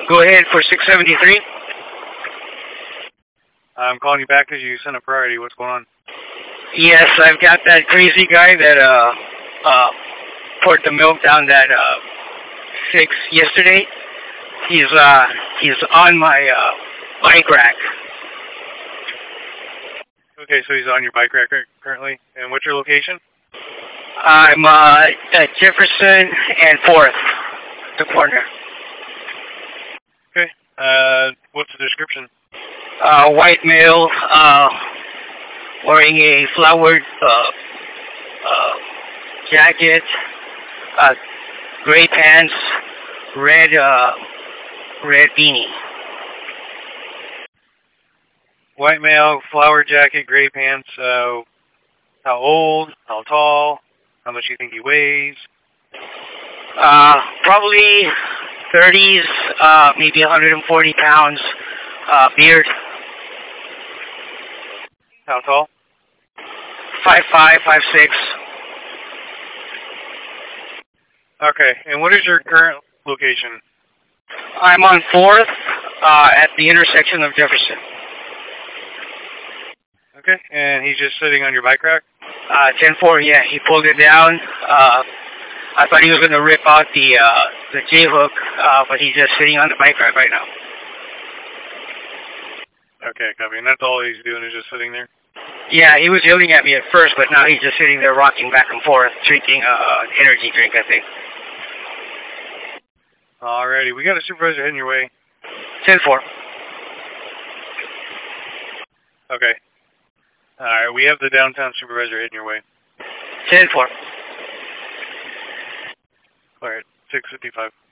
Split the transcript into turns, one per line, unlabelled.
Go ahead for 673.
I'm calling you back because you sent a priority. What's going on?
Yes, I've got that crazy guy that poured the milk down that 6 yesterday. He's on my bike rack.
Okay, so he's on your bike rack currently. And what's your location?
I'm at Jefferson and 4th, the corner.
Okay. What's the description?
White male, wearing a flowered jacket, gray pants, red beanie.
White male, flower jacket, gray pants. How old? How tall? How much do you think he weighs?
Probably 30s, maybe 140 pounds. Beard.
How tall?
5'5", 5'6".
Okay, and what is your current location?
I'm on 4th, at the intersection of Jefferson.
Okay, and he's just sitting on your bike rack?
10-4, yeah, he pulled it down. I thought he was going to rip out the J-hook, but he's just sitting on the bike rack right now.
Okay, copy. And that's all he's doing is just sitting there?
Yeah, he was yelling at me at first, but now he's just sitting there rocking back and forth, drinking an energy drink, I think.
Alrighty, we got a supervisor heading your way.
10-4.
Okay. Alright, we have the downtown supervisor heading your way.
10-4.
Alright, 6:55.